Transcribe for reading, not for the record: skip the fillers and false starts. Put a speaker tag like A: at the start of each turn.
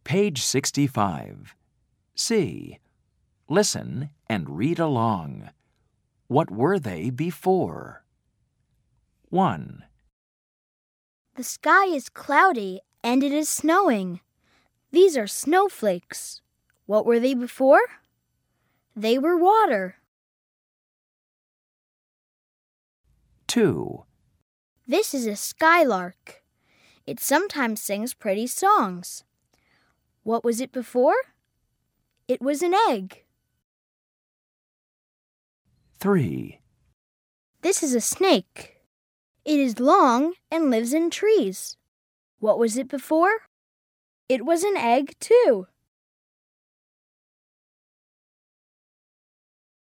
A: Page 65. C. Listen and read along. What were they before? 1.
B: The sky is cloudy and it is snowing. These are snowflakes. What were they before? They were water.
A: 2.
B: This is a skylark. It sometimes sings pretty songs. What was it before? It was an egg.
A: 3.
B: This is a snake. It is long and lives in trees. What was it before? It was an egg, too.